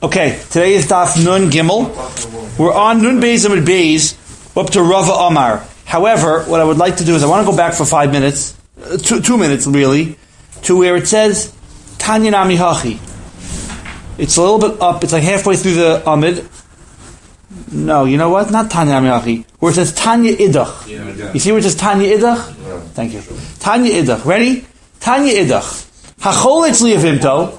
Okay, today is Daf Nun Gimel. We're on Nun Beis Amud Beis up to Rava Amar. However, what I would like to do is I want to go back for 5 minutes, 2 minutes really, to where it says Tanya Nami Hachi. It's a little bit up. It's like halfway through the Amid. No, you know what? Not Tanya Nami Hachi. Where it says Tanya Idach. You see where it says Tanya Idach? Yeah. Thank you. Tanya Idach. Ready? Tanya Idach. Hacholitz liavimto.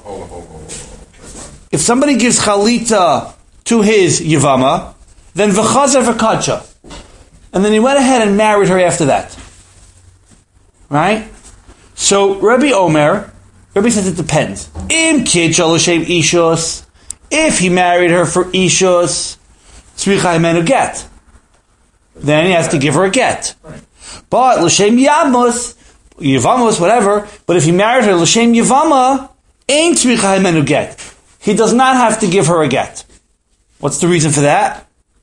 If somebody gives chalita to his yivama, then v'chazer v'kacha, and then he went ahead and married her after that. Right? So Rabbi says it depends. Im kitcha l'shem ishos, if he married her for ishos, tzricha himenu get, then he has to give her a get. But l'shem yivamos, whatever. But if he married her l'shem yivama, ain't tzricha himenu get. He does not have to give her a get. What's the reason for that?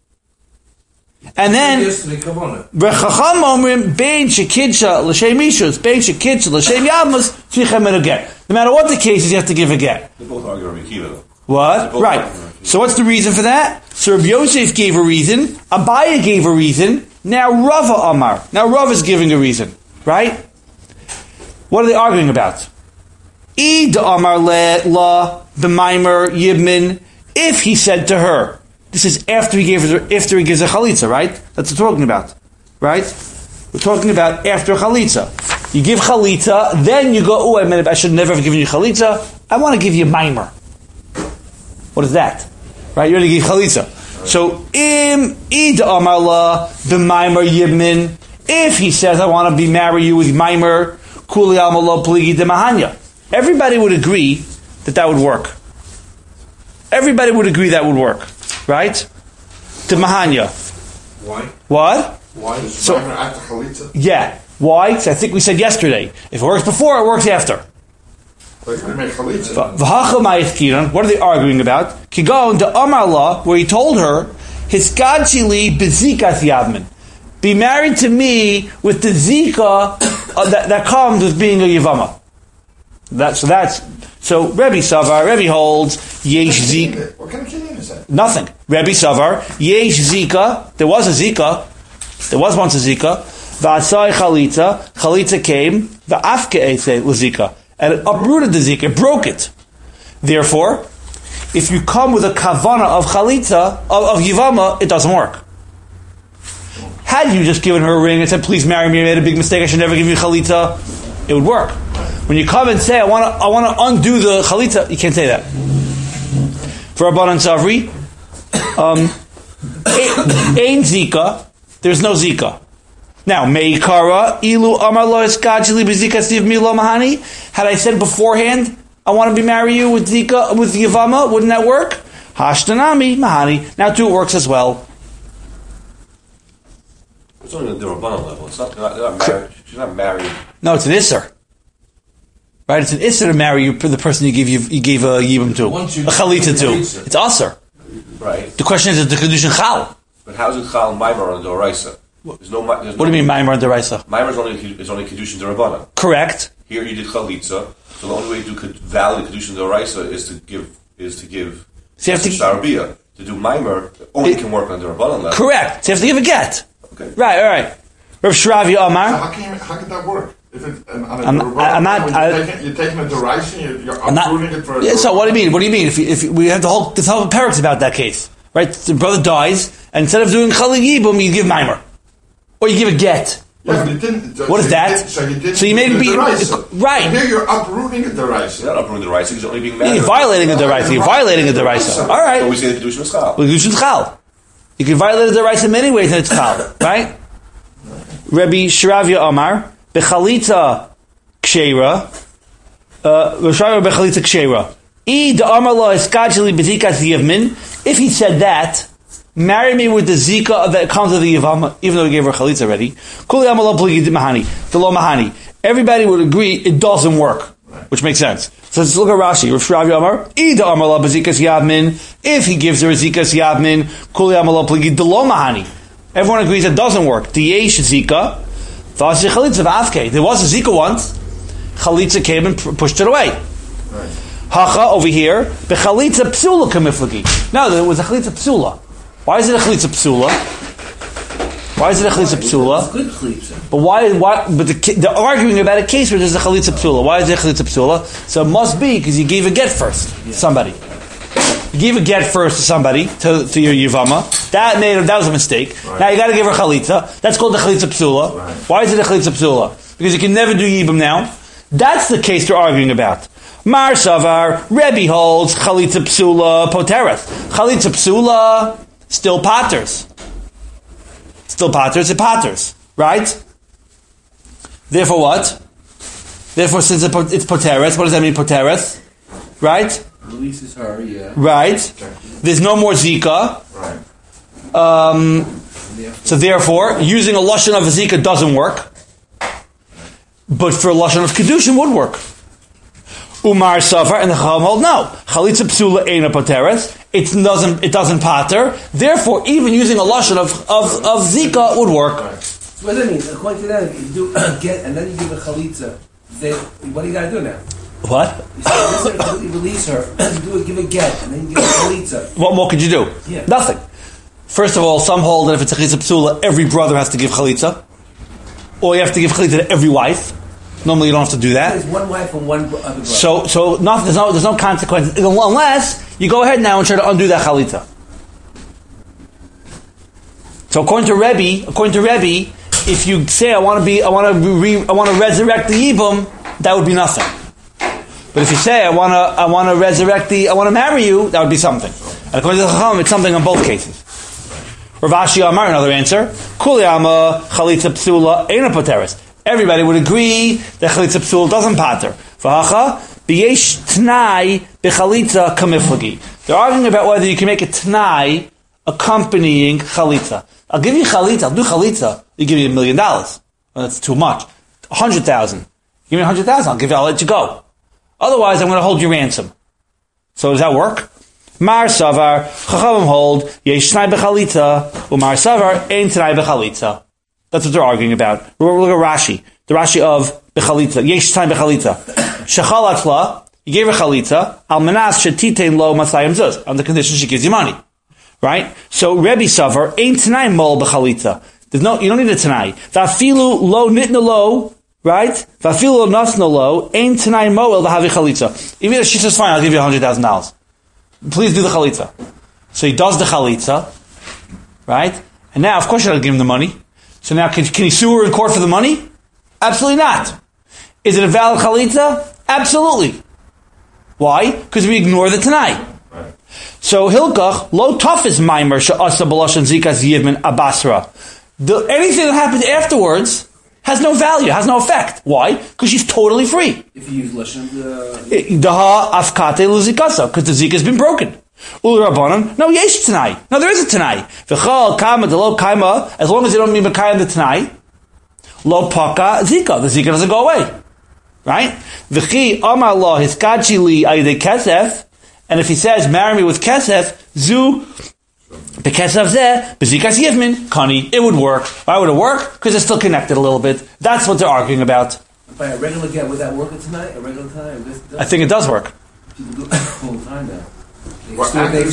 And then, Rechacham omrim bein shekidsha l'shem ishus, bein shekidsha l'shem yavmas, tzricha himenu get. No matter what the case is, you have to give a get. They both argue Rabbi Akiva, though. What? Right. So what's the reason for that? So Rabbi Yosef gave a reason, Abaye gave a reason, now Rava Amar. Now Rava is giving a reason. Right? What are they arguing about? Id Amar la b'maimer yibmin, if he said to her, this is after he gives her chalitza, right? That's what we're talking about, right? We're talking about after chalitza. You give chalitza, then you go, oh, I should never have given you chalitza. I want to give you maimer. What is that? Right? You already gave chalitza. So im id amar la b'maimer yibmin, if he says I want to marry you with maimer, kuli alma lo pligi de mahanya. Everybody would agree that would work. Everybody would agree that would work. Right? To Mahanya. Why? What? Why? So, after Chalitza? Yeah. Why? So I think we said yesterday. If it works before, it works after. What are they arguing about? Kigon to Amar La, where he told her, Hiskadchili bezikas yavmin. Be married to me with the zika that comes with being a yivama. So Rebbe Savar, Rebbe holds Yesh Zika. What kind of kinyan is that? Nothing. Rebbe Savar, Yesh Zika. There was a Zika. There was once a Zika. V'asai Chalitza came. V'afke eise l'Zika, and it uprooted the Zika. It broke it. Therefore, if you come with a kavana of Chalitza of Yivama, it doesn't work. Had you just given her a ring and said, "Please marry me," I made a big mistake, I should never give you Chalitza, it would work. When you come and say, I want to undo the chalitza, you can't say that. For Rabbanan Savri, Ein Zika, there's no Zika. Now, Meikara, Ilu Amar Lo Eskajili Bezika Siv Milo Mahani, had I said beforehand, I want to marry you with Zika, with Yavama, wouldn't that work? Hashtanami Mahani. Now too, it works as well. It's only the Rabbanan level. It's not, they're not married. She's not married. No, it's an Isser. Right, it's an Isser to marry you for the person you gave a Yibam to, a Chalitza to. It's Asr. Right. The question is the Kedushin Chal. But how is it Chal Maimer on the Oraisa? What do you mean Maimer on the Oraisa? Maimer is only Kedushin the Rabbanan. Correct. Here you did Chalitza, so the only way to do valid Kedushin the Oraisa is to give so you have to Sarabia. To do Maimer only can work on the Rabbanan level. Correct. So you have to give a get. Okay. Right, all right. Rav Shravi Amar. So how can that work? If it, I'm not. You're taking a derivation, you're uprooting it for. Yeah. So what do you mean? What do you mean? If we have the whole parak's about that case, right? The brother dies, and instead of doing Chali Yibum, you give Maimer, or you give a get. Yeah, but you didn't. What is that? So you made it be right. And here you're uprooting a derivation. You're not uprooting the derivation because you're only being married. You're violating a derivation. You're violating a derivation. All right. So we say the Kedushin is Chal. Kedushin Chal. You can violate a derivation in many ways, and it's Chal, right? Rabbi Shravia Amar Bechalitza Ksheira. Bechalitza Ksheira. Amar Lo Eskajili Bezikas Yivmin. If he said that, marry me with the Zika that comes with the Yivama, even though he gave her Chalitza already. Kuli Amar Lo Pligi Mahani. The Lo Mahani. Everybody would agree it doesn't work, which makes sense. So let's look at Rashi. Rav Shravi Amar Amar Lo Bezikas Yavmin. If he gives her a Zikas Yavmin, Kuli Amar Lo Pligi the Lo Mahani. Everyone agrees it doesn't work. The Yesh Zika. There was a Zika once. Chalitza came and pushed it away. Hacha over here, bechalitza psula kamiflagi. No, there was a chalitza psula. Why is it a chalitza psula? Why is it a chalitza psula? It's good chalitza. But why? But they're arguing about a case where there's a chalitza psula. Why is it a chalitza psula? So it must be because you gave a get first to somebody. You gave a get first to somebody, to your yivama. That was a mistake. Right. Now you got to give her chalitza. That's called the chalitza psula. Right. Why is it a chalitza psula? Because you can never do yibam now. That's the case they're arguing about. Mar Savar, Rebbe holds chalitza psula poteret. Chalitza psula still patters. Still patters, it patters. Right? Therefore what? Therefore, since it's poteret, what does that mean, poteret? Right? Releases her, yeah. Right. There's no more zika. Right. So therefore, using a lashon of zika doesn't work. But for a lashon of kedushin would work. Umar Safar and the Chacham hold no. Chalitza psula ain't a poteret. It doesn't patter. Therefore, even using a lashon of zika would work. So what does that mean? According to them, you do get and then you give a chalitza. Then what do you got to do now? What? You release her, give a get, and then you give a chalitza. What more could you do? Yeah. Nothing. First of all, some hold that if it's a chalitza psula, every brother has to give chalitza. Or you have to give chalitza to every wife. Normally you don't have to do that. There's one wife and one other brother. So there's no consequence unless you go ahead now and try to undo that chalitza. So according to Rebbe, if you say I want to resurrect the yibum, that would be nothing. But if you say I want to marry you, that would be something. And according to the Chacham, it's something in both cases. Rav Ashi Amar, another answer. Kuli ama chalitza psula eina poteres. Everybody would agree that chalitza psula doesn't pater. V'hacha b'yesh t'nai b'chalitza kamiflagi. They're arguing about whether you can make a t'nai accompanying chalitza. I'll give you chalitza. I'll do chalitza. You give me $1 million. Well, that's too much. 100,000. Give me 100,000. I'll let you go. Otherwise, I'm going to hold your ransom. So does that work? Mar Savar, Chachavim hold, Yesh T'nai B'chalitza, Umar Savar, Ein T'nai B'chalitza. That's what they're arguing about. Look at Rashi. The Rashi of B'chalitza. Yesh T'nai B'chalitza. Shechal Atla, you gave her chalitza, Al Manas Shetitein Lo Masayim Zuz, on the condition she gives you money. Right? So Rebbe Savar, Ein T'nai Mol B'chalitza. You don't need a T'nai. V'afilu Lo Nitna Lo, right? V'afilu Lo Nasna Lo, Ein T'nai Moel B'havi Chalitza. Even if she says, fine, I'll give you $100,000. Please do the chalitza. So he does the chalitza, right? And now, of course, you're not give him the money. So now, can he sue her in court for the money? Absolutely not. Is it a valid chalitza? Absolutely. Why? Because we ignore the Tanai. Right. So Hilkach, lo tafis maimer she'asa b'lashon zikas yivmin abasra. Anything that happens afterwards has no value, has no effect. Why? Because she's totally free. If you use lashon, Daha afkate luzikasa, because the zika has been broken. Ul rabbanon, no yesh tanai. No, there is a tanai. V'chal kama de lo kaima, as long as you don't mean b'kayim the tanai, lo paka zika. The zika doesn't go away, right? V'chi amar lo hiskachi li ayde kesef, and if he says marry me with kesef, zu. Bekesef zeh, bezikas yivmin, kani, it would work. Why would it work? Because it's still connected a little bit. That's what they're arguing about. By a regular get, would that work tonight? A regular time? I think it does work. People do it all the time now. After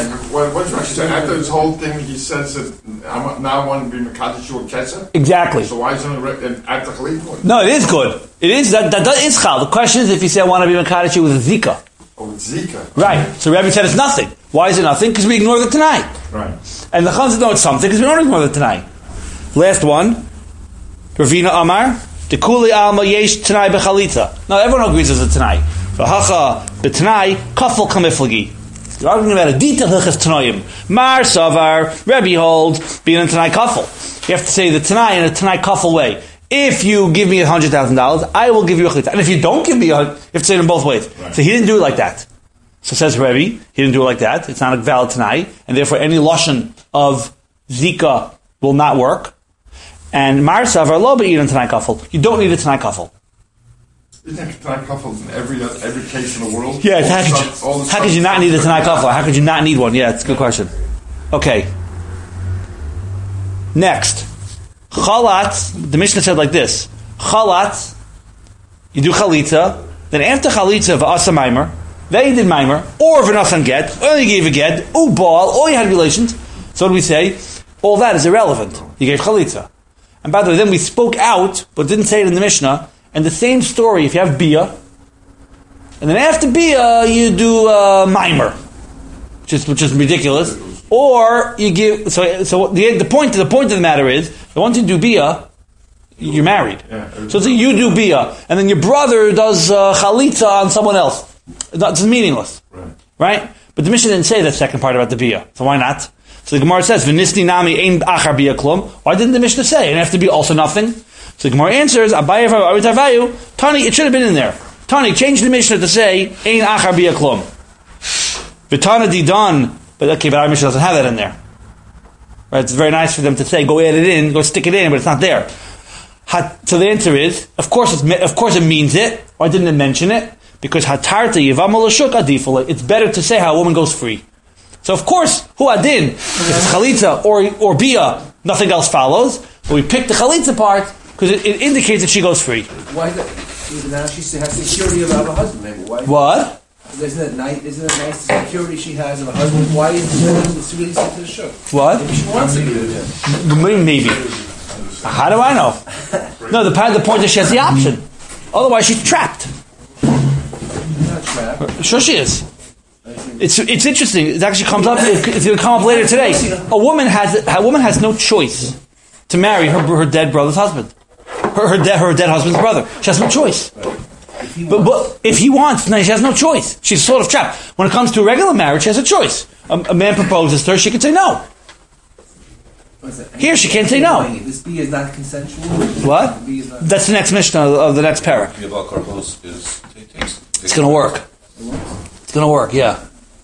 this whole thing, he says that I want to be Mekadosh or Kesef. Exactly. So why isn't it at the Chalitza? No, it is good. It is that is chal. The question is if you say I want to be Mekadosh with a zika. Oh, it's Zika. Right. So Rebbe said it's nothing. Why is it nothing? Because we ignore the Tanai. Right. And the Chacham said no, it's something because we don't ignore the Tanai. Last one. Ravina Amar. Dekuli alma yesh Tanai b'chalitza. Now everyone agrees there's a Tanai. V'hacha b'Tanai kafel kamiflagi. They're arguing about a detailed hilchas Tanoim. Mar Savar. Rebbe holds being a Tanai kafel. You have to say the Tanai in a Tanai kafel way. If you give me $100,000, I will give you a chalitza. And if you don't give me you have to say it in both ways. Right. So he didn't do it like that. So says Rebbe, he didn't do it like that. It's not a valid Tanai, and therefore any lashon of zika will not work. And Mar Savar lo be'idon Tanai kafel. You don't need a Tanai kafel. Isn't it Tanai kafel in every case in the world? Yeah, how could you not need a Tanai kafel? How could you not need one? Yeah, it's a good question. Okay. Next. Chalat, the Mishnah said like this. Chalat, you do chalitza, then after chalitza v'asa maimer, they did Maimer, or V'nasan get, or you gave a get, or Baal, or you had relations. So what do we say? All that is irrelevant. You gave Chalitza. And by the way, then we spoke out, but didn't say it in the Mishnah, and the same story, if you have Bia, and then after Bia, you do Maimer, which is ridiculous. Or you give, so the point of the matter is, that once you do Bia, you're married. So you do Bia, and then your brother does Chalitza on someone else. That's meaningless. Right? But the Mishnah didn't say that second part about the Bia. So why not? So the Gemara says, V'nisni nami ein achar Bia klum. Why didn't the Mishnah say? And after Bia also nothing? So the Gemara answers, Abaye Tani, it should have been in there. Tani, change the Mishnah to say, ein achar Bia klum. V'tana didan. But our Mishnah doesn't have that in there. Right? It's very nice for them to say, go add it in, go stick it in, but it's not there. So the answer is, of course it means it. Why didn't it mention it? Because hatarta yivam l'shuk adifule. It's better to say how a woman goes free. So of course, hu adin, if it's chalitza or bia, nothing else follows. But we picked the chalitza part because it indicates that she goes free. Why that? Now she has security of her husband. Maybe. Why? What? Isn't it nice? Isn't it nice the security she has of a husband? Why is she really to the shuk? What? Maybe she wants to be with him. Maybe. How do I know? No, the point is she has the option. Otherwise, she's trapped. Not trapped. Sure, she is. It's interesting. It actually comes up. It's going to come up later today. A woman has no choice to marry her dead brother's husband. Her dead husband's brother. She has no choice. But if he wants, no, she has no choice. She's sort of trapped. When it comes to a regular marriage, she has a choice. A man proposes to her, she can say no. Here, she can't say no. This B is not consensual. What? That's the next Mishnah of the next parak. It's going to work. It's going to work, yeah.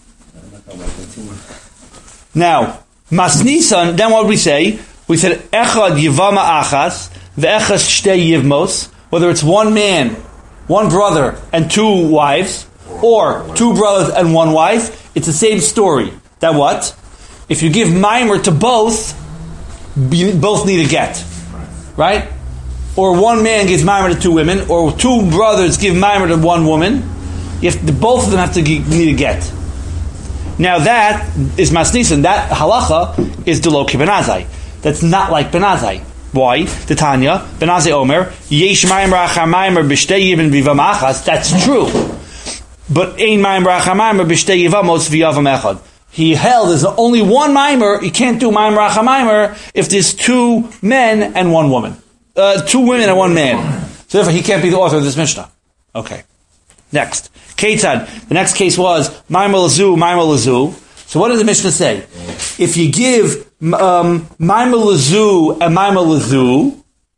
Now, Masnisan, then what we say? We said, Echad Yivama Achas, Ve'echas Shtei Yivmos, whether it's one man, one brother, and two wives, or two brothers and one wife, it's the same story. That what? If you give Maimer to both need a get. Right? Or one man gives Maimer to two women, or two brothers give Maimer to one woman, both of them have to need a get. Now that is Masnisan. That halacha is Deloki Benazai. That's not like Benazai. Why? The Tanya, Benazai Omer, Yesh Maimer Achar Maimer B'shtei Yivim V'Yivam Achas. That's true. But Ein Maimer Achar Maimer B'shtei Yivamos V'Yivam Echad. He held there's only one Maimer. You can't do Maimer Achar Maimer if there's two men and one woman. Two women and one man. So therefore he can't be the author of this Mishnah. Okay. Next. Ketzad. The next case was Maimer Lazu, Maimer Lazu. So what does the Mishnah say? If you give Maimer Lazu and Maimer Lazu,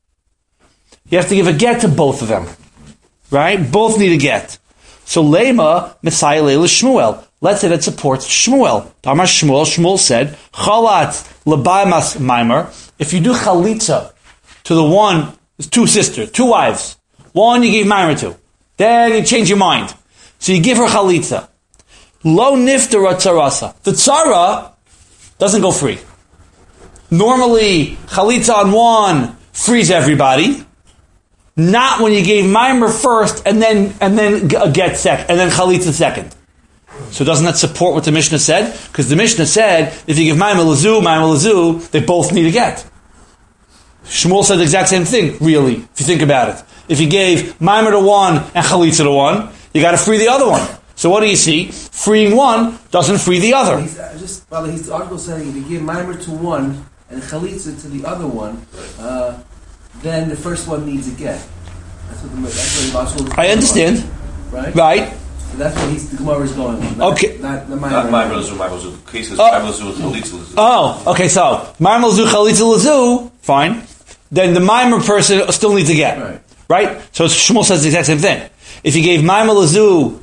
you have to give a get to both of them. Right? Both need a get. So Lema, Messiah Leila Shmuel. Let's say that supports Shmuel. Tamar Shmuel said, Chalat Labaimas Maimer. If you do Chalitza to the one, two sisters, two wives. One you gave Maimer to. Then you change your mind. So you give her Chalitza. Lo niftara tzarasa. The tzara doesn't go free. Normally, Chalitza on one frees everybody. Not when you gave Maimer first and then a get second, and then Chalitza second. So doesn't that support what the Mishnah said? Because the Mishnah said, if you give Maimer Lazu, they both need a get. Shmuel said the exact same thing, really, if you think about it. If you gave Maimer to one and Chalitza to one, you got to free the other one. So what do you see? Freeing one doesn't free the other. He's the article saying if you give Maimer to one and Chalitza to the other one, then the first one needs a get. That's what the I understand. Right? So that's what the Gemara is going with. Okay. Not the Maimer Lazu. The case is Maimer Lazu and Chalitza Lazu. Oh, okay, so Maimer Lazu, Chalitza Lazu, fine. Then the Maimer person still needs a get. Right? So Shmuel says the exact same thing. If you gave Maimer Lazu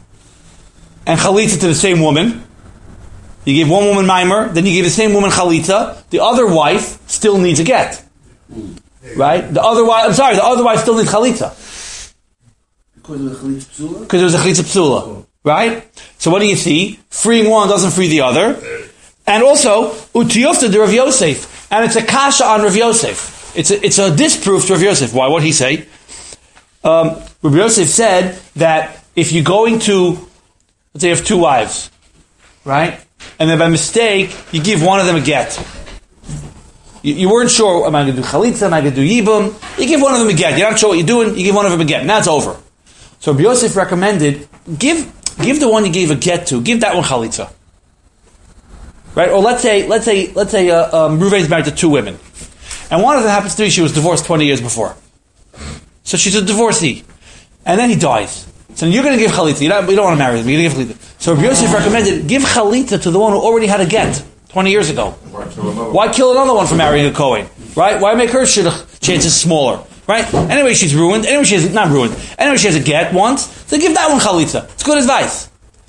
and Chalitza to the same woman, you gave one woman Maimer, then you gave the same woman Chalitza, the other wife still needs a get. Right? The other wife still needs Chalitza. Because of the Chalitza Psula? Because there was a Chalitza Psula. Right? So what do you see? Freeing one doesn't free the other. And also, Utiyufta de Rav Yosef. And it's a kasha on Rav Yosef. It's a disproof to Rav Yosef. Why? What did he say? Rav Yosef said that if you're going to Let's say you have 2 wives, right? And then by mistake, you give one of them a get. You weren't sure, am I going to do chalitza, am I going to do yibum? You give one of them a get. You're not sure what you're doing, you give one of them a get. Now it's over. So Rabbi Yosef recommended, give the one you gave a get to, give that one chalitza. Right? Or let's say Reuven's married to 2 women. And one of them happens to be she was divorced 20 years before. So she's a divorcee. And then he dies. So you're going to give chalitza. You don't want to marry him. You're going to give chalitza. So Rabbi Yosef recommended, give chalitza to the one who already had a get 20 years ago. Why kill another one for marrying a Kohen? Right? Why make her chances smaller? Right? Anyway, she's ruined. Anyway, she has a get once. So give that one chalitza. It's good advice.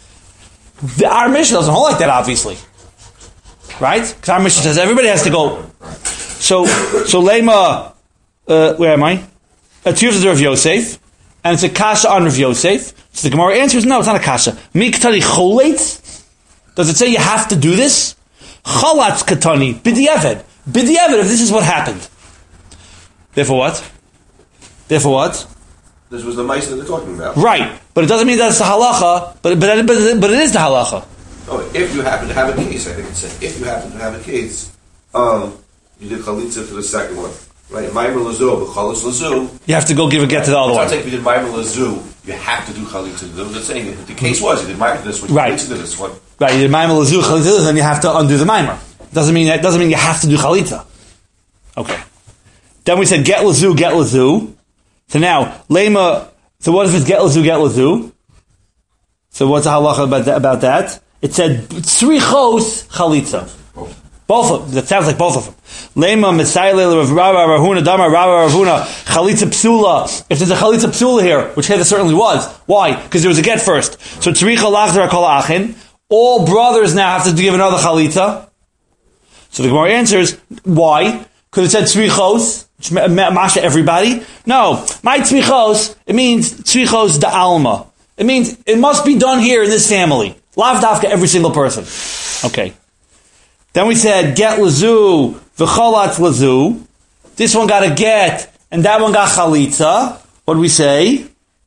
Our Mishnah doesn't hold like that, obviously. Right? Because our Mishnah says everybody has to go. So Lema, where am I? It's used Rav Yosef, and it's a kasha on Rav Yosef. So the Gemara answers, no, it's not a kasha. Miktari choletz. Does it say you have to do this? Chalatz katani b'diavad. B'diavad, if this is what happened. Therefore what? This was the mice that they're talking about. Right, but it doesn't mean that's the halacha. But it is the halacha. Oh, if you happen to have a case, I think it said, if you happen to have a case, you did chalitza for the second one. Right, Maimer Lazu, but Chalas Lazu. You have to go give a get to the other one. It's not like if you did Maimer Lazu, you have to do Chalitza to them. They're saying if the case was, you did Maimer to this one, right. Chalitza to this one. Right, you did Maimer Lazu, Chalitza, then you have to undo the Maimer. Doesn't mean you have to do Chalitza. Okay. Then we said get Lazu. So now, Lema, so what if it's get Lazu? So what's the halacha about that? It said Tzrichos Chalitza. Both of them. That sounds like both of them. Lema Mesayle Rav Rahuna Dama Rav Rahuna Chalitza Psula. If there's a Chalitza Psula here, which there certainly was. Why? Because there was a get first. So Tzricha Lachdra Kol Achin. All brothers now have to give another Chalitza. So the Gemara answers, why? Because it said Tzrichos, Masha everybody. No. My Tzrichos, it means Tzrichos da Alma. It means it must be done here in this family. Lav Dafka every single person. Okay. Then we said, get lazu, v'cholatz lazu. This one got a get, and that one got chalitza. What do we say?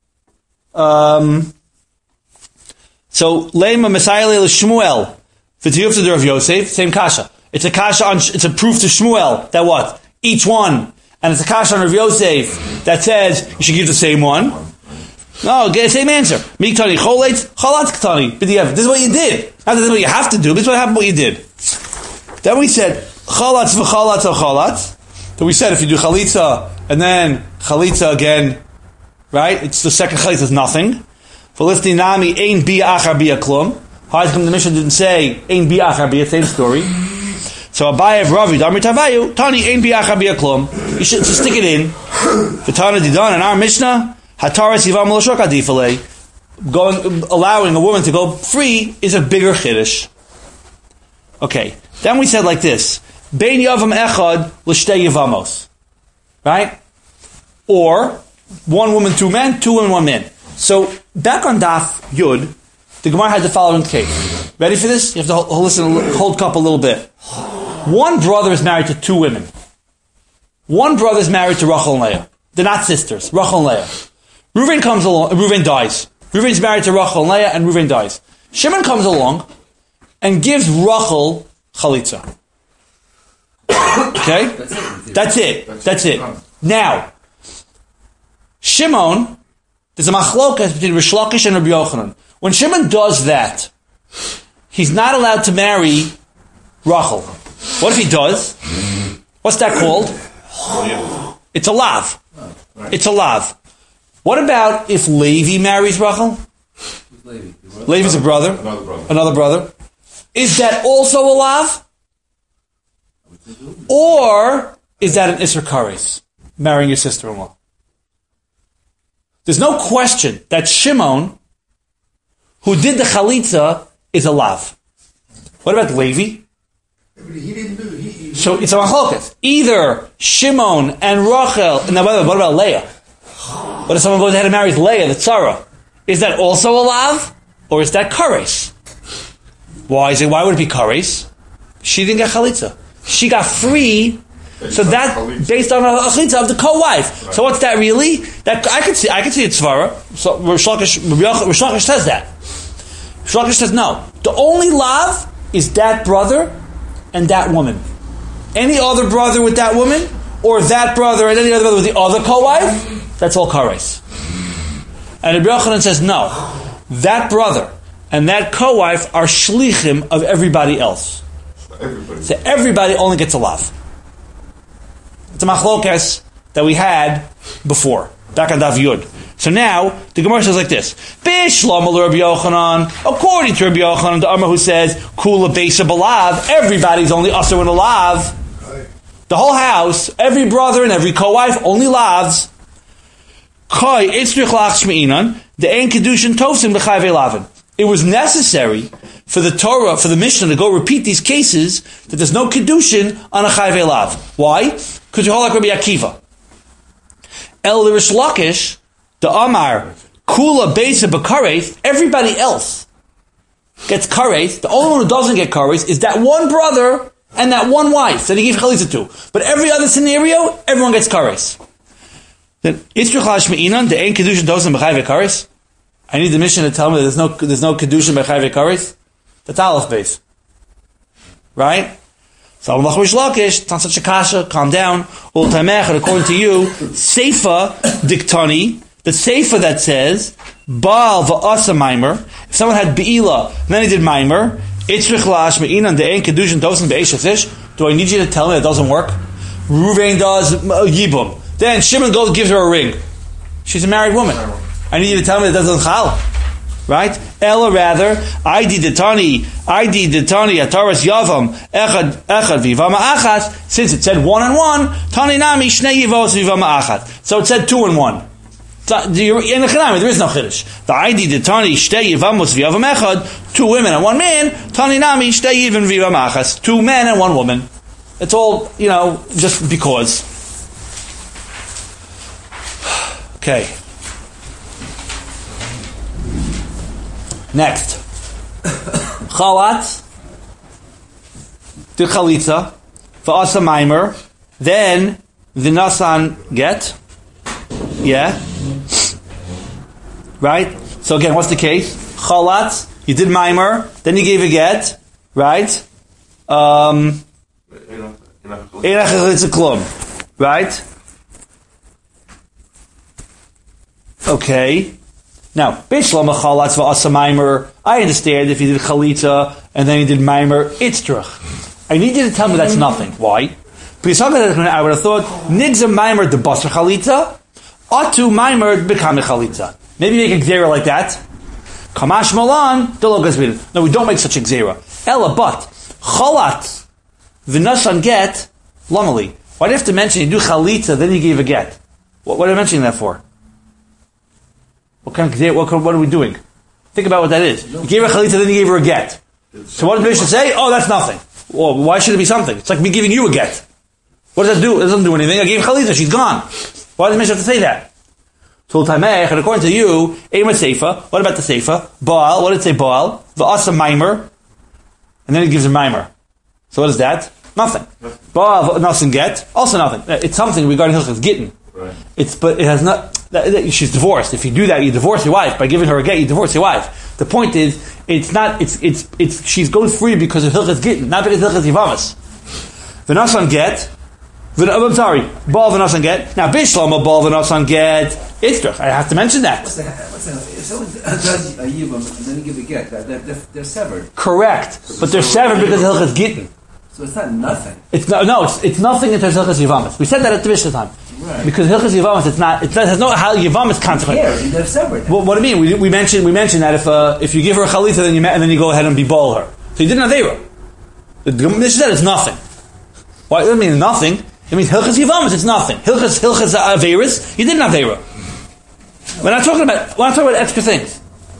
So, lema mesayele l'shmuel. V'tiyuf to Rav Yosef, same kasha. It's a kasha on, it's a proof to Shmuel, that what? Each one. And it's a kasha on Rav Yosef, that says, you should give the same one. No, get the same answer. Miktani choletz, cholatz ktani. This is what you did. Not this is what you have to do, this is what happened, what you did. Then we said, chalatz v'chalatz or chalatz. So we said, if you do chalitza, and then chalitza again, right? It's the second chalitza is nothing. V'lifti nami ein bi achar bi klum. How come the Mishnah didn't say, ein bi achar bi, same story. So Abaye Ravi, Damri Tavayu, Tani ein bi achar bi klum. You should just stick it in. V'tana didan, in our Mishnah, hataras yivam l'shok adifalei. Allowing a woman to go free is a bigger chiddush. Okay. Then we said like this: Bein yavam echad l'shtei yavamos, right? Or 1 woman, 2 men, 2 women, 1 man. So back on Daf Yud, the Gemara had the following case. Ready for this? You have to hold cup a little bit. 1 brother is married to 2 women. 1 brother is married to Rachel and Leah. They're not sisters. Rachel and Leah. Reuven comes along. Reuven dies. Reuven's married to Rachel and Leah, and Reuven dies. Shimon comes along and gives Rachel chalitza. Okay? That's it. Now, Shimon, there's a machlokas between Rish Lakish and Rabbi Yochanan. When Shimon does that, he's not allowed to marry Rachel. What if he does? What's that called? It's a lav. It's a lav. What about if Levi marries Rachel? Levi's a brother. Another brother. Is that also a lav? Or is that an Isser Kares, marrying your sister-in-law? There's no question that Shimon, who did the chalitza, is a lav. What about Levi? So it's a machloket. Either Shimon and Rachel, and now what about Leah? What if someone goes ahead and marries Leah, the tzara? Is that also a lav? Or is that kares? Why would it be kares? She didn't get chalitza. She got free, so that based on a chalitza of the co-wife. Right. So what's that really? That I could see it's svara. So Rish Lakish says that. Shlakish says no. The only lav is that brother and that woman. Any other brother with that woman, or that brother and any other brother with the other co-wife, that's all kares. And Rabbi Yochanan says no. That brother and that co-wife are shlichim of everybody else. So everybody only gets a lav. It's a machlokes that we had before, back on Daf Yud. So now, the Gemara says like this. Bishlam Rabbi Yochanan, according to Rabbi Yochanan, the Amar who says, Kula Beisa Balav, everybody's only usher in a lav. The whole house, every brother and every co-wife, only lavs. Koi Itzrich Lach Shmeinan, the Ein Kedushin Tosim B'chayvei Lavin. It was necessary for the Torah, for the Mishnah to go repeat these cases that there's no Kedushin on a Chayvei Lav. Why? Because you're all like Rabbi Akiva. El Rish Lakish, the Amar, Kula Beisa B'kares, everybody else gets kares. The only one who doesn't get kares is that one brother and that one wife that he gave chalitza to. But every other scenario, everyone gets kares. Then Yitzchak Hashmeinan, the Ein Kedushin Tosim B'chayvei Kares. I need the Mishnah to tell me there's no Kedushin B'chayvei Kares. That's Aleph base. Right? So Allah Rish Lakish, it's not such a kasha, calm down. Ultamech, according to you, Seifa Diktani, the Seifa that says, Baal v'asa Maimer, if someone had Be'ila, and then he did Maimer, Itzrich la'ashme'in, the Ein Kedushin Tosim Be'eshatish, do I need you to tell me that doesn't work? Ruvain does Yibum. Then Shimon gives her a ring. She's a married woman. I need you to tell me that doesn't chal. Right? Ella rather, I.D. Detani, Ataras Yavam, Echad Vivama Achas, since it said 1 and 1, Tani Nami, Shnei Yivos Vivama Achas. So it said 2 and 1. In the Chanami, there is no Chiddush. The I.D. Detani, Shnei Yivamos Vivavam Echad, 2 women and 1 man, Tani Nami, Shnei Yivim Vivama Achas, 2 men and 1 woman. It's all, just because. Okay. Next. Chalat, the chalitza, v'asa maimer, then the nasan get. Yeah. Right? So again, what's the case? Chalat, you did maimer, then you gave a get. Right? It's a klum. Right? Okay. Now, Bishlam Chalatz v'asa Maimer, I understand if you did Chalitza and then you did Maimer, it's Drach. I need you to tell me that's nothing. Why? Because I would have thought, Nigza Maimer the Basar Chalitza, Atu Maimer Bekame Chalitza. Maybe make a Gzera like that. Kamash Malan, Dologazbin. No, we don't make such a Gzera. Ella, but, Chalatz, v'nasan get, Lamali. Why do you have to mention you do Chalitza, then you gave a get? What are you mentioning that for? What are we doing? Think about what that is. You gave her chalitza, then you gave her a get. So what did the Mishnah say? Oh, that's nothing. Well, why should it be something? It's like me giving you a get. What does that do? It doesn't do anything. I gave chalitza, she's gone. Why does the Mishnah have to say that? So Tamech, and according to you, Eima Seifa. What about the Seifa? Baal. What did it say? Baal. V'asa Maimer. And then it gives a Maimer. So what is that? Nothing. Baal, nothing get. Also nothing. It's something regarding Hilchas Gittin. Right. But it has not. She's divorced. If you do that, you divorce your wife. By giving her a get, you divorce your wife. The point is, it's not. It's. She's goes free because of Hilchas Gittin, not because of Hilchas Yivamas. V'nasan get. I'm sorry. Baal v'nasan get. Now Bishlama Baal v'nasan get. Itzrach. I have to mention that. What's that? If someone does a Yivam and then you give a get, they're severed. Correct, but they're severed because of Hilchas Gittin. So it's not nothing. It's nothing in terms of Hilchas Yivamas. We said that at the Mishnah time. Right. Because Hilchas Yivamas, it has no Yivamas consequence. They're separate. Well, what do you mean? We mentioned that if you give her a chalitza, then you go ahead and be-ball her. So you didn't have Aveira. The Mishnah said it's nothing. Why? It doesn't mean nothing. It means Hilchas Yivamas, it's nothing. Hilchas Aveiris, you didn't have Aveira. We're not talking about extra things.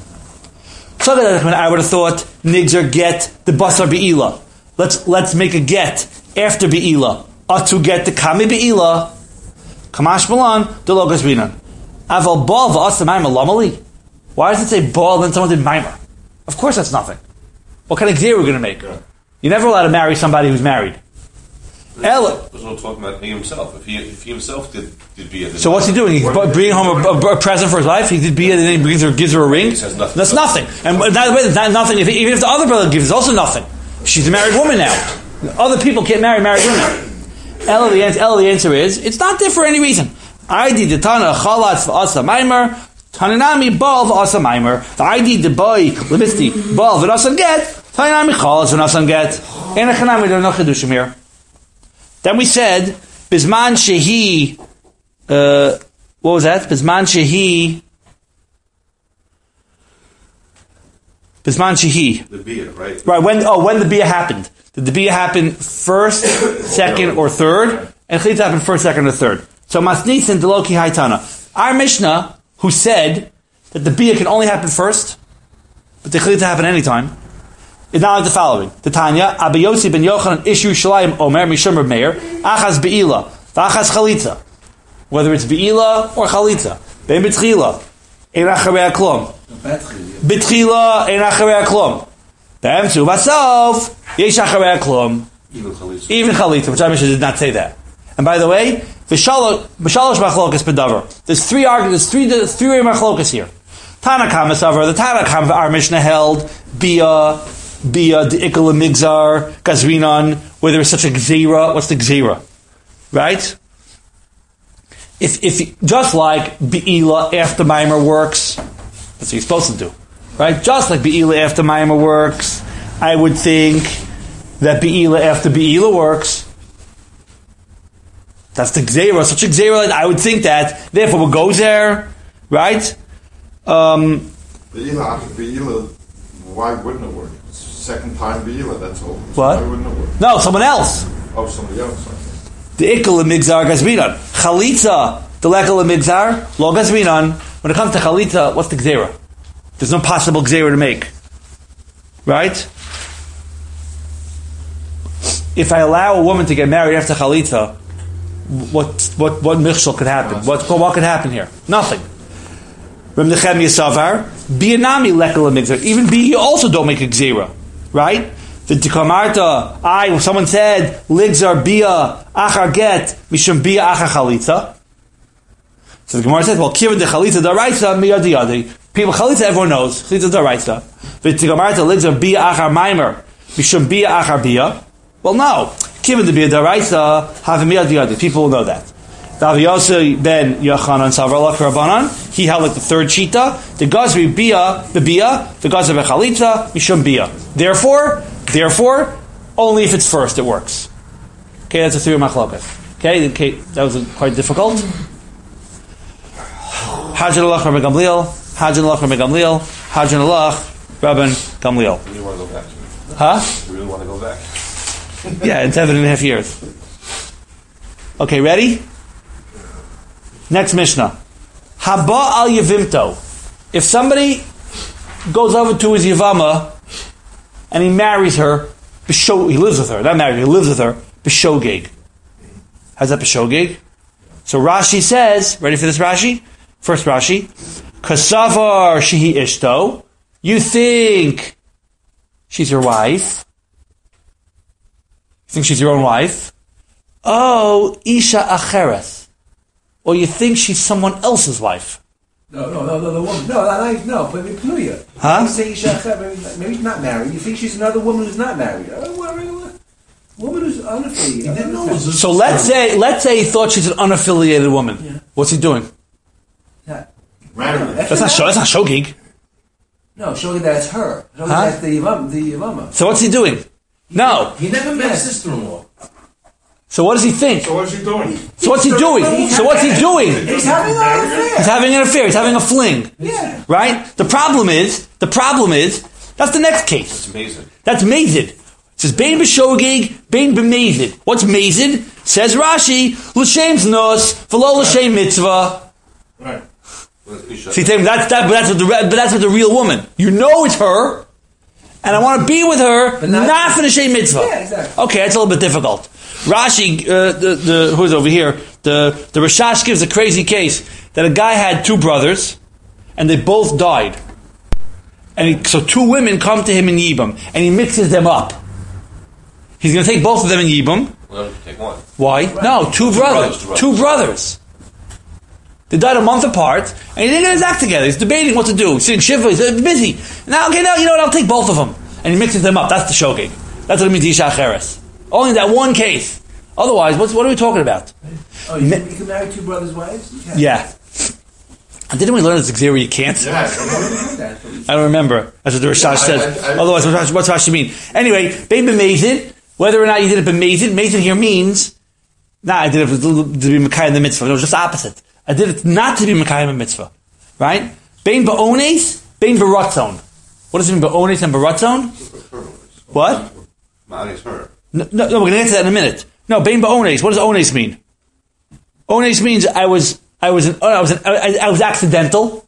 So I would have thought Nigzer get the Basar Be'ila. Let's make a get after Be'ila. To get the Kami Be'ila. Kamash Malan, Delogas Binan. Aval Baal v'asa Maimer Lamali. Why does it say Baal then someone did Maimer? Of course that's nothing. What kind of Gzera are we going to make? You never allowed to marry somebody who's married. Ella. There's no talking about himself. If he himself did bia. So what's he doing? He's bringing home a present for his wife. He did bia, then he gives her a ring. He says nothing. That's nothing. And by the way, that's nothing. Even if the other brother gives, it's also nothing. She's a married woman now. Other people can't marry married women. Ella, the answer is, it's not there for any reason. ID the Tana Chalatz v'asa Maimer, Tananami Bal v'asa Maimer. The ID the boy Lemisti Bal v'asa Get, Tananami Chalatz v'asa Get. Enachanami, there are no Chidushim here. Then we said, Bisman Shehi, what was that? Bisman Shehi. The bia, right? Right, when the bia happened. Did the bia happen first, second, or third? And chalitza happened first, second, or third. So Masnisin Deloki Haitana. Our Mishnah, who said that the bia can only happen first, but the chalitza happen anytime, is not like the following. The Tanya, Abba Yossi ben Yochanan Ishu Shalayim Omer Mishum Reb Meir, Achaz Be'ila, V'achaz Chalitza. Whether it's Be'ila or Chalitza. Ben B'tchila, Ein Acharei Klom. B'tchila, Ein Acharei Klom. Be'emtzu Basof, Yesh Acharei Klom. Even Chalitza, which I Mishnah did not say that. And by the way, B'shalosh Machlokas B'davar. There's three arguments, three Machlokas here. Tanakam Esavar, the Tanakam, our Mishnah held, Bia, the Ikala Migzar, Gazrinan, where there is such a Gzeira. What's the Gzeira? Right? If just like Be'ila after Maimer works, that's what you're supposed to do. Right? Just like Be'ila after Maimer works, I would think that Be'ila after Be'ila works. That's the Gzeira, such a Gzeira, I would think that. Therefore, what goes there, right? Be'ila, why wouldn't it work? Second time Be'ila, that's all. What? Why wouldn't it work? No, someone else. Oh, somebody else. Okay. The Ikal Migzar Gazminan. Chalitza, the Lekal Migzar, Lo Gazminan. When it comes to Chalitza, what's the Gzeira? There's no possible Gzeira to make. Right? If I allow a woman to get married after Chalitza, what Michshel could happen? What could happen here? Nothing. Reb Nechemia Savar, Bianami Lekal Migzar. Even B, you also don't make a Gzeira. Right? The Tikamarta, someone said, Ligzar Bia Achar Get, Mishum Bia Achar Chalitza. So the Gemara says, well, Kivan de Chalitza Daraisa, Miyadi Yadi. People, Chalitza, everyone knows. Chalitza Daraisa. The Tikamarta, Ligzar Bia Achar Maimer, Mishum Bia Achar Bia. Well, no. Kivan de Bia Daraisa, have a Miyadi Yadi. People will know that. Rav Yossi ben Yochanan Savralach Rabbanan, he held like the third shita. The Gazri Bia, the Gazri Bechalitza, Mishum Bia. Therefore, only if it's first it works. Okay, that's a theory of Machlokas. Okay, that was quite difficult. Hajan Alach Rabbi Gamliel, Hajan Alach Rabbi Gamliel, Hajan Alach Rabbi Gamliel. You really want to go back? Huh? You really want to go back? Yeah, in 7.5 years. Okay, ready? Next Mishnah. Haba al Yevimto. If somebody goes over to his Yevama and he marries her, he lives with her, not married, he lives with her, B'shogeg. How's that B'shogeg? So Rashi says, ready for this Rashi? First Rashi. Kasavar shehi ishto. You think she's your wife. You think she's your own wife. Oh, Isha Acheres. Or you think she's someone else's wife. No, the woman. No, but Pnuya. Huh? You say Isha Acheres, maybe she's not married. You think she's another woman who's not married. Woman who's unaffiliated. He didn't know. So let's say he thought she's an unaffiliated woman. Yeah. What's he doing? Yeah. That's not shogig. No, shogig that's her. Shogig that's the Yavama. So what's he doing? He never met his sister-in-law. So what does he think? So what's he doing? He's having an affair. He's having a fling. Yeah. Right? The problem is, that's the next case. That's mazid. It says, Bein b'shogig, Bein b'mazid. What's mazid? Says Rashi, L'shem znos, v'lo l'shem mitzvah. Right. See, that's with the real woman. You know it's her, and I want to be with her, but not for the shem mitzvah. Yeah, exactly. Okay, that's a little bit difficult. Rashi, who's over here? The Rashash gives a crazy case that a guy had two brothers, and they both died. And so two women come to him in Yibam, and he mixes them up. He's going to take both of them in Yibam. make one. Why? No, two brothers. Two brothers. They died a month apart, and he didn't get his act together. He's debating what to do. He's sitting shiva. He's busy. Now, you know what? I'll take both of them, and he mixes them up. That's the shogeg. That's what it means. Isha Cheres. Only in that one case. Otherwise, what are we talking about? Oh, you can marry two brothers' wives? Yeah. And didn't we learn as Xavier you can't? Yeah. I don't remember. That's what the Rashash said. Otherwise, what's Rashi mean? Anyway, Bein b'mezid, whether or not you did it b'mezid, mezid here means, I did it to be Mekayim the mitzvah. It was just the opposite. I did it not to be Mekayim the mitzvah. Right? Bein ba'ones, bein b'ratzon. What does it mean ba'ones and b'ratzon? What? Ma'anis her. No, we're going to get to that in a minute. No, bein ba'ones. What does ones mean? Ones means I was accidental.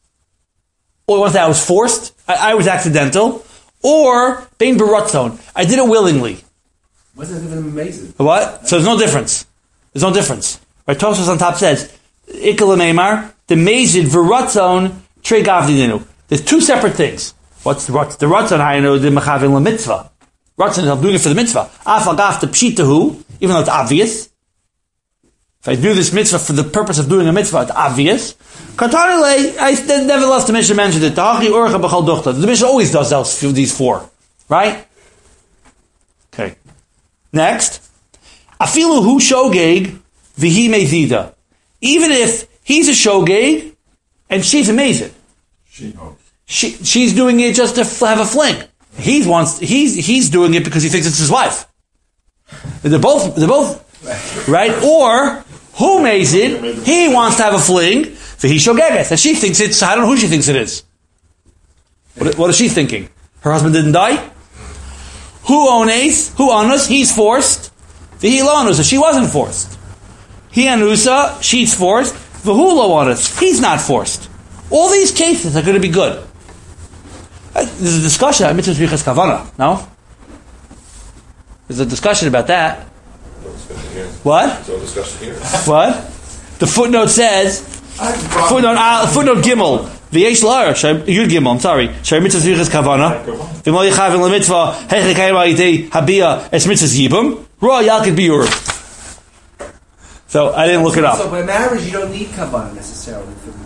Or once I was forced, I was accidental. Or bein b'ratzon. I did it willingly. What's that even amazing? What? So there's no difference. There's no difference. Right? Tosfos on top says, Ikala Neymar, the mezid v'ratzon trei gavdidinu. There's two separate things. What's the ratzon? The ratzon, I know, the mechavin la mitzvah. Ratzon is I'm doing it for the mitzvah. Afagaf the pshitahu, even though it's obvious. If I do this mitzvah for the purpose of doing a mitzvah, it's obvious. Katanile, I nevertheless the Mishnah mentioned it. The Mishnah always does these four. Right? Okay. Next. Afilu hu shogeg v'hi mezida. Even if he's a shogeg and she's amazing. She's doing it just to have a fling. He's doing it because he thinks it's his wife. They're both right. Or who mezid? He wants to have a fling. V'hi shogeget, and she thinks it's. I don't know who she thinks it is. What is she thinking? Her husband didn't die. Who ones? Who anus? He's forced. V'hi lo anus, she wasn't forced. He anusa, she's forced. V'hu lo anus, he's not forced. All these cases are going to be good. There's a discussion about mitzvah zrichas kavana. No, there's a discussion about that. No discussion here. What? No discussion here. What? The footnote says. Footnote Gimel. V'yesh la'ar Yud Gimel. I'm sorry. Shari mitzvah zrichas kavana. V'mal yichav in mitzvah hechei kayim ha'idei habia es mitzvah yibum. Roa yalkid biur. So I didn't look it up. So by marriage, you don't need kavanah necessarily for the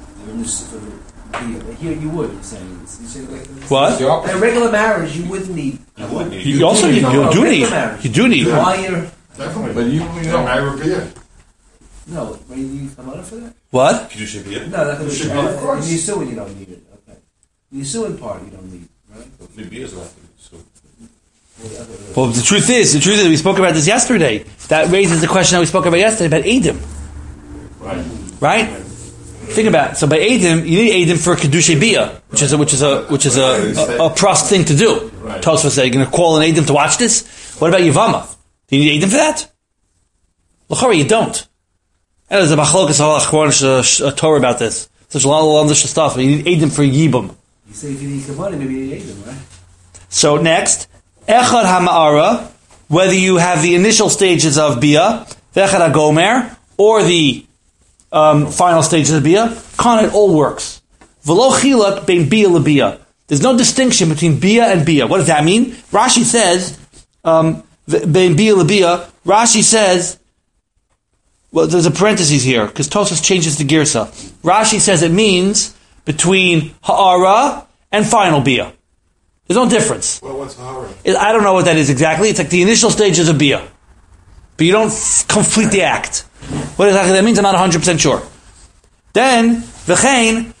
here you would. You're saying what? By regular marriage, you wouldn't need. You do need. While you're definitely, but you know, marry beer. No, but you need kavanah for that. What? Kedusha beer. No, that's Kedusha beer, of course. In the Yisuin, you don't need it. Okay. The Yisuin part, you don't need, right? The beer is not so. Well, the truth is, we spoke about this yesterday. That raises the question that we spoke about yesterday about Edom. Right? Think about it. So by Edom, you need Edom for Kedusha Bia, which is a prost thing to do. Right. Tosfos said, you're going to call an Edom to watch this? What about Yavama? Do you need Edom for that? L'chora, you don't. And there's a machlokas a Torah about this. Such a lot of stuff. But you need Edom for Yibum. You say if you need kavanah, maybe you need Edom, right? So next, Echad HaMa'ara, whether you have the initial stages of Bia, Echad HaGomer, or the final stages of Bia, it all works. V'lo chilak bein Bia leBia. There's no distinction between Bia and Bia. What does that mean? Rashi says, bein Bia leBia, Rashi says, well, there's a parenthesis here, because Tosfos changes the girsa. Rashi says it means between Ha'ara and final Bia. There's no difference. Well, what's Ha'ara? I don't know what that is exactly. It's like the initial stages of Bia. But you don't complete the act. What exactly that means, I'm not 100% sure. Then, V'chein,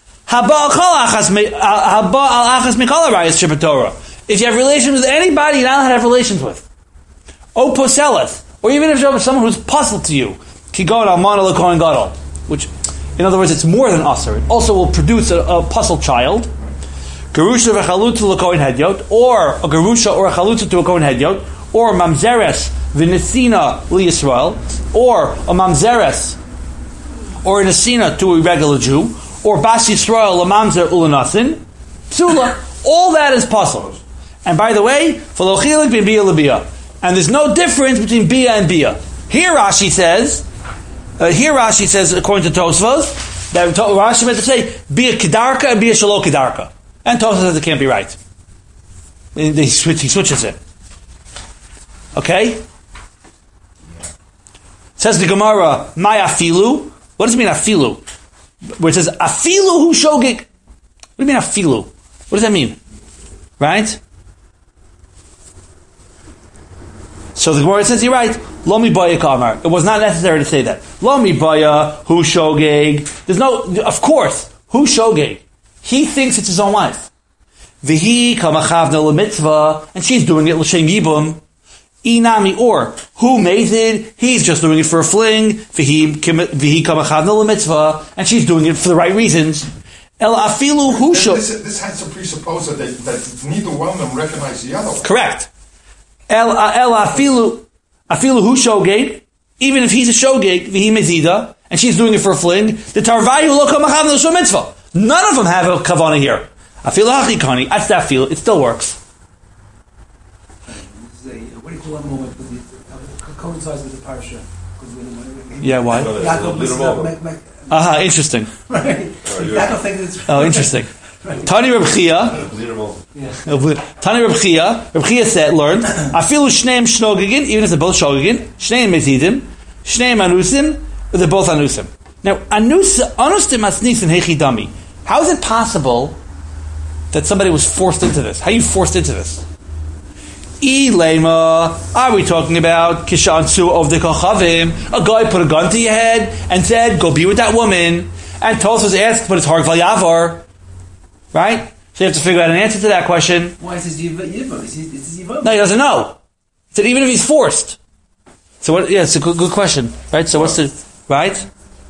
if you have relations with anybody you're not allowed to have relations with. O poseleth, or even if you're someone who's puzzled to you, kigon almana l'kohen gadol, which, in other words, it's more than usher. It also will produce a puzzled child. Gerusha v'chalutza l'kohen hedyot, or a gerusha or a chalutza to a kohen hedyot, or mamzeres v'nesina liYisrael, or a mamzeres or a nesina to a regular Jew, or bas Yisrael lamamzer ulanasin, psula. All that is puzzled. And by the way, v'lo chilik bein bia leBia, and there's no difference between Bia and Bia. Here Rashi says, according to Tosfos, that Rashi meant to say Bia kedarka and Bia shelo kedarka. And Tosfos says it can't be right. He switches it. Okay? Says the Gemara, my afilu. What does it mean afilu? Where it says afilu hu shogeg. What do you mean afilu? What does that mean? Right? So the Gemara says, you're right. Lomi baya kamar. It was not necessary to say that. Lomi baya hu shogeg. There's no, of course, hu shogeg. He thinks it's his own wife. Vihi kamachavna l'mitzvah, and she's doing it l'shem yibum. Inami, or who made it? He's just doing it for a fling. Vihi kamachavna l'mitzvah, and she's doing it for the right reasons. El afilu hu shogeg. This has to presuppose that neither one of them recognize the other one. Correct. El afilu hu shogeg. Even if he's a shogeg, vihi mezida, and she's doing it for a fling. The tarvayu lo kamachavna l'shem mitzvah. None of them have a kavana here. Afilu hachikani. That's that feel. It still works. What do you call that moment? It coincides with the parsha. Yeah, why? Interesting. Right. Yaakov thinks it's Oh, interesting. Tani Reb Chia. Tani Reb Chia. Reb Chia said, learned. Afilu shneim shnogegin, even if they're both shogegin. Shneim mezidim. Shneim anusim. They're both anusim. Now, anusim asnisim hechidami. How is it possible that somebody was forced into this? How are you forced into this? Ilema, are we talking about kishansu of the kochavim? A guy put a gun to your head and said, go be with that woman. And Tosfos asked, but it's hard yavar. Right? So you have to figure out an answer to that question. Why is this Yivam? It's Yivam. No, he doesn't know. He said, even if he's forced. So what, yeah, it's a good question. Right? So what's the, right?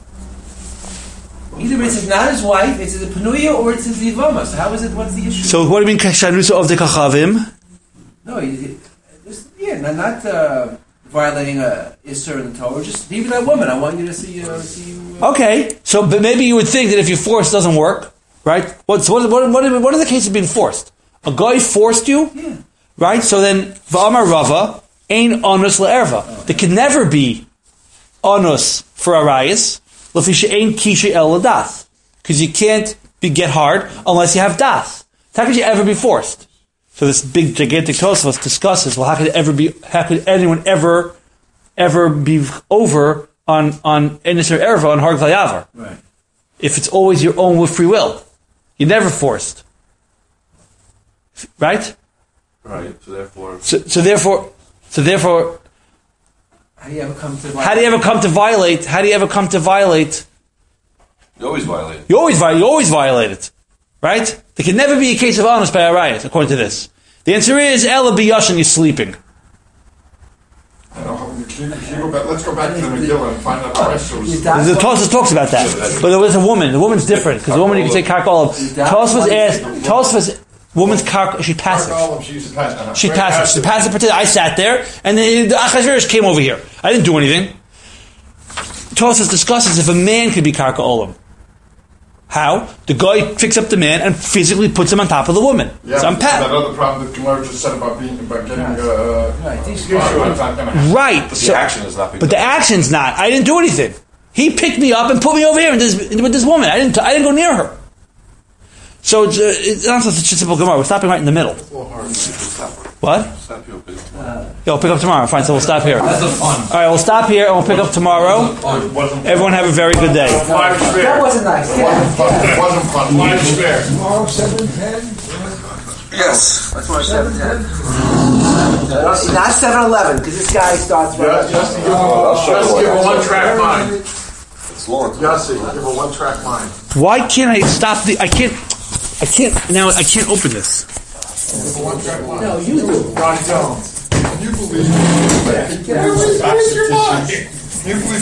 Either it's not his wife, it's a Penuya, or it's his Yivama. So how is it, what's the issue? So what do you mean kishansu of the kochavim? No, not violating a Isser in the Torah. Just be with that woman. I want you to see you. Okay, so but maybe you would think that if you force, it doesn't work, right? What are the cases of being forced? A guy forced you, right? So then v'amar Rava ain onus le'erva. There can never be onus for arayis l'fisha ain kisha el ladas, because you can't get hard unless you have das. How could you ever be forced? So this big gigantic Tosfos discusses, well, how could anyone ever be over on Enes or Erva on Har Yavar? Right. If it's always your own with free will. You're never forced. Right? Right. So therefore. So therefore. How do you ever come to violate? How do you ever come to violate? You always violate. You always violate it. Right? There can never be a case of honest by a riot, according to this. The answer is, Ela b'yashin, you're sleeping. Let's go back to the Megillah and find out the rest of it. The Tosfos talks about that. But there was a woman. The woman's different, because the woman you can say karka olav. Tosfos, woman's karka, she's passive. She's passive. She's passive. I sat there, and the Achashverosh came over here. I didn't do anything. Tosfos discusses if a man could be karka olav. How? The guy picks up the man and physically puts him on top of the woman. Yeah, so I'm that other problem that Gemara just said about getting right. But the action is not. But the action's not. I didn't do anything. He picked me up and put me over here with this woman. I didn't go near her. So it's not such a simple Gemara. We're stopping right in the middle. What? We'll pick up tomorrow. Fine, so we'll stop here. That's the fun. All right, we'll stop here and we'll pick up tomorrow. Everyone have a very good day. That wasn't nice. It wasn't fun. Live spare. Tomorrow, 7:10? Yes. That's why 7:10. Not 7:11, because this guy starts right. Just give a one-track mind. It's long. Yossi, give a one-track mind. Why can't I stop I can't open this. No, you do. Ron Jones. You believe. Where's your mind? You believe